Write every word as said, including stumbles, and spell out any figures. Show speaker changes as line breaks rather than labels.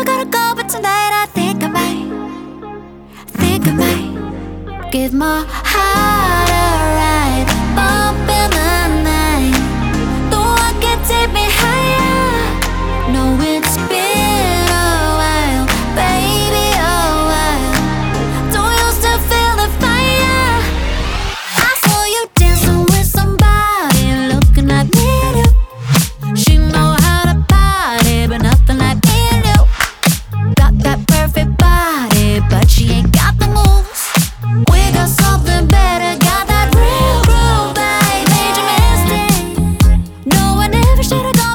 gotta go, but tonight I think I might, think I might give my heart a ride, bump in the night. The one can take me higher. No, it's been a while, baby, a while. Don't you still feel the fire? I saw you dancing with somebody looking like me and you. She know how to party, but nothing like me and you. Got that perfect body, but she ain't got the moves. We got something better, got that real groove, babe. Made you mistake. No, I never should've gone.